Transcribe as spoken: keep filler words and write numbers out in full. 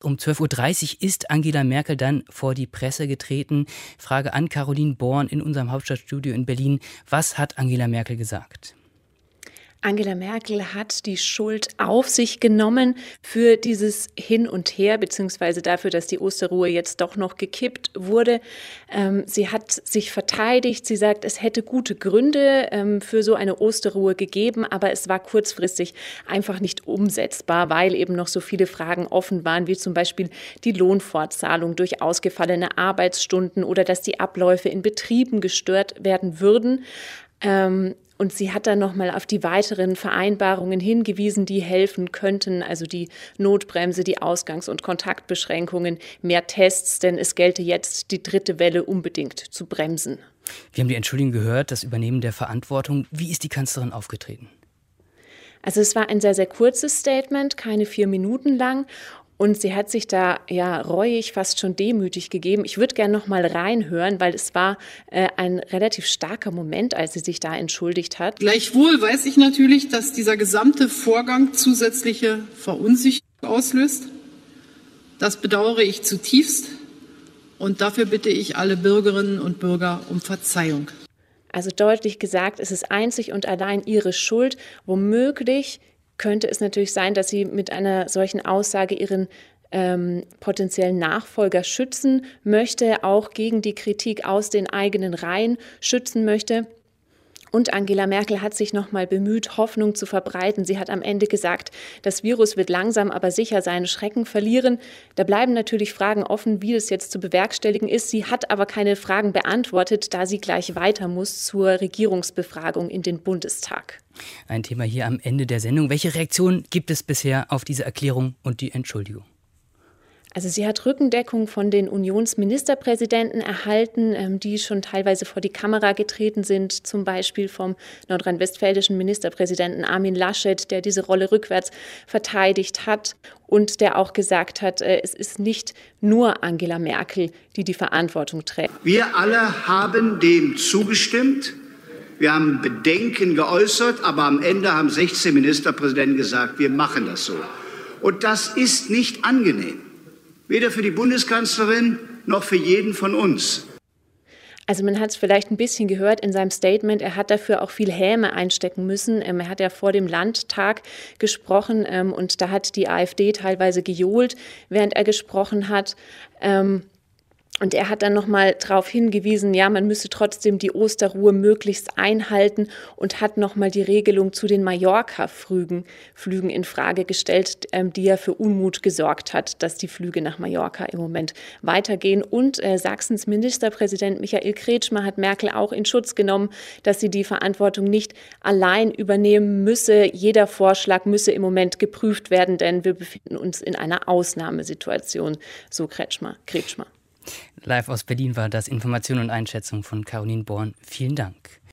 Um zwölf Uhr dreißig ist Angela Merkel dann vor die Presse getreten. Frage an Caroline Born in unserem Hauptstadtstudio in Berlin. Was hat Angela Merkel gesagt? Angela Merkel hat die Schuld auf sich genommen für dieses Hin und Her, beziehungsweise dafür, dass die Osterruhe jetzt doch noch gekippt wurde. Ähm, sie hat sich verteidigt. Sie sagt, es hätte gute Gründe ähm, für so eine Osterruhe gegeben, aber es war kurzfristig einfach nicht umsetzbar, weil eben noch so viele Fragen offen waren, wie zum Beispiel die Lohnfortzahlung durch ausgefallene Arbeitsstunden oder dass die Abläufe in Betrieben gestört werden würden. Ähm, Und sie hat dann nochmal auf die weiteren Vereinbarungen hingewiesen, die helfen könnten, also die Notbremse, die Ausgangs- und Kontaktbeschränkungen, mehr Tests, denn es gelte jetzt, die dritte Welle unbedingt zu bremsen. Wir haben die Entschuldigung gehört, das Übernehmen der Verantwortung. Wie ist die Kanzlerin aufgetreten? Also es war ein sehr, sehr kurzes Statement, keine vier Minuten lang. Und sie hat sich da ja reuig, fast schon demütig gegeben. Ich würde gerne noch mal reinhören, weil es war äh, ein relativ starker Moment, als sie sich da entschuldigt hat. Gleichwohl weiß ich natürlich, dass dieser gesamte Vorgang zusätzliche Verunsicherung auslöst. Das bedauere ich zutiefst und dafür bitte ich alle Bürgerinnen und Bürger um Verzeihung. Also deutlich gesagt, es ist einzig und allein ihre Schuld. Womöglich könnte es natürlich sein, dass sie mit einer solchen Aussage ihren ähm, potenziellen Nachfolger schützen möchte, auch gegen die Kritik aus den eigenen Reihen schützen möchte. Und Angela Merkel hat sich noch mal bemüht, Hoffnung zu verbreiten. Sie hat am Ende gesagt, das Virus wird langsam aber sicher seinen Schrecken verlieren. Da bleiben natürlich Fragen offen, wie es jetzt zu bewerkstelligen ist. Sie hat aber keine Fragen beantwortet, da sie gleich weiter muss zur Regierungsbefragung in den Bundestag. Ein Thema hier am Ende der Sendung. Welche Reaktion gibt es bisher auf diese Erklärung und die Entschuldigung? Also sie hat Rückendeckung von den Unionsministerpräsidenten erhalten, die schon teilweise vor die Kamera getreten sind, zum Beispiel vom nordrhein-westfälischen Ministerpräsidenten Armin Laschet, der diese Rolle rückwärts verteidigt hat und der auch gesagt hat, es ist nicht nur Angela Merkel, die die Verantwortung trägt. Wir alle haben dem zugestimmt. Wir haben Bedenken geäußert, aber am Ende haben sechzehn Ministerpräsidenten gesagt, wir machen das so. Und das ist nicht angenehm. Weder für die Bundeskanzlerin noch für jeden von uns. Also man hat es vielleicht ein bisschen gehört in seinem Statement, er hat dafür auch viel Häme einstecken müssen. Er hat ja vor dem Landtag gesprochen und da hat die AfD teilweise gejohlt, während er gesprochen hat. Und er hat dann nochmal darauf hingewiesen, ja, man müsse trotzdem die Osterruhe möglichst einhalten und hat nochmal die Regelung zu den Mallorca-Flügen Flügen in Frage gestellt, ähm, die ja für Unmut gesorgt hat, dass die Flüge nach Mallorca im Moment weitergehen. Und äh, Sachsens Ministerpräsident Michael Kretschmer hat Merkel auch in Schutz genommen, dass sie die Verantwortung nicht allein übernehmen müsse. Jeder Vorschlag müsse im Moment geprüft werden, denn wir befinden uns in einer Ausnahmesituation, so Kretschmer. Kretschmer. Live aus Berlin war das Information und Einschätzung von Caroline Born. Vielen Dank.